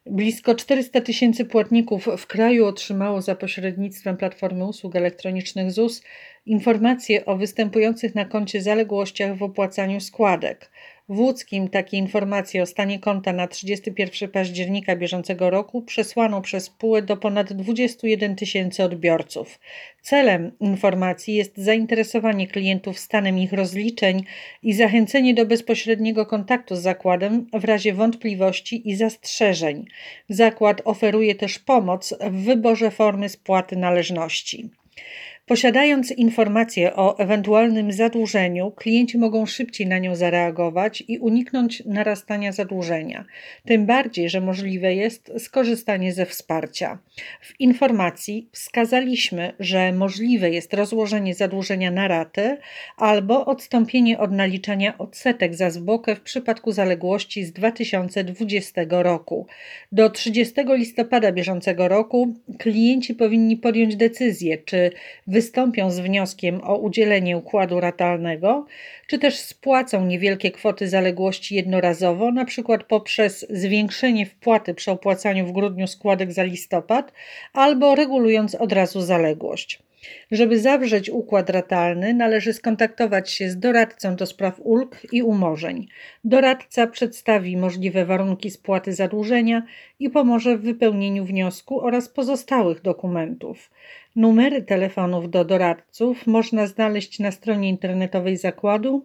Blisko 400 000 płatników w kraju otrzymało za pośrednictwem Platformy Usług Elektronicznych ZUS informacje o występujących na koncie zaległościach w opłacaniu składek. W Łódzkim takie informacje o stanie konta na 31 października bieżącego roku przesłano przez PUE do ponad 21 000 odbiorców. Celem informacji jest zainteresowanie klientów stanem ich rozliczeń i zachęcenie do bezpośredniego kontaktu z zakładem w razie wątpliwości i zastrzeżeń. Zakład oferuje też pomoc w wyborze formy spłaty należności. Posiadając informację o ewentualnym zadłużeniu, klienci mogą szybciej na nią zareagować i uniknąć narastania zadłużenia. Tym bardziej, że możliwe jest skorzystanie ze wsparcia. W informacji wskazaliśmy, że możliwe jest rozłożenie zadłużenia na ratę albo odstąpienie od naliczania odsetek za zwłokę w przypadku zaległości z 2020 roku. Do 30 listopada bieżącego roku klienci powinni podjąć decyzję, czy wystąpią z wnioskiem o udzielenie układu ratalnego, czy też spłacą niewielkie kwoty zaległości jednorazowo, np. poprzez zwiększenie wpłaty przy opłacaniu w grudniu składek za listopad, albo regulując od razu zaległość. Żeby zawrzeć układ ratalny, należy skontaktować się z doradcą do spraw ulg i umorzeń. Doradca przedstawi możliwe warunki spłaty zadłużenia i pomoże w wypełnieniu wniosku oraz pozostałych dokumentów. Numery telefonów do doradców można znaleźć na stronie internetowej zakładu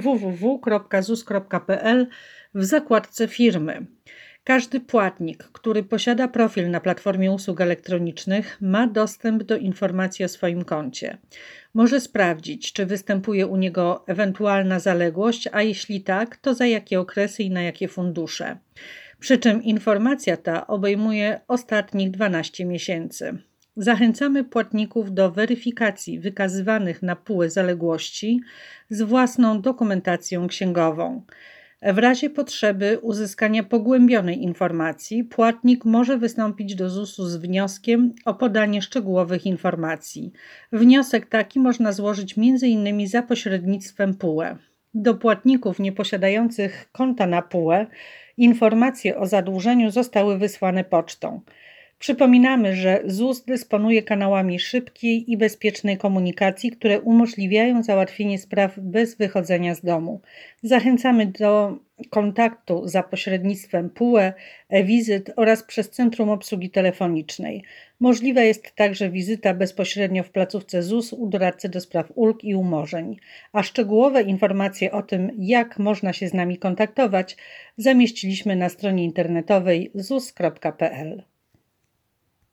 www.zus.pl w zakładce firmy. Każdy płatnik, który posiada profil na Platformie Usług Elektronicznych, ma dostęp do informacji o swoim koncie. Może sprawdzić, czy występuje u niego ewentualna zaległość, a jeśli tak, to za jakie okresy i na jakie fundusze. Przy czym informacja ta obejmuje ostatnich 12 miesięcy. Zachęcamy płatników do weryfikacji wykazywanych na PUE zaległości z własną dokumentacją księgową. W razie potrzeby uzyskania pogłębionej informacji, płatnik może wystąpić do ZUS-u z wnioskiem o podanie szczegółowych informacji. Wniosek taki można złożyć m.in. za pośrednictwem PUE. Do płatników nieposiadających konta na PUE informacje o zadłużeniu zostały wysłane pocztą. Przypominamy, że ZUS dysponuje kanałami szybkiej i bezpiecznej komunikacji, które umożliwiają załatwienie spraw bez wychodzenia z domu. Zachęcamy do kontaktu za pośrednictwem PUE, e-wizyt oraz przez Centrum Obsługi Telefonicznej. Możliwa jest także wizyta bezpośrednio w placówce ZUS u doradcy do spraw ulg i umorzeń, a szczegółowe informacje o tym, jak można się z nami kontaktować, zamieściliśmy na stronie internetowej zus.pl.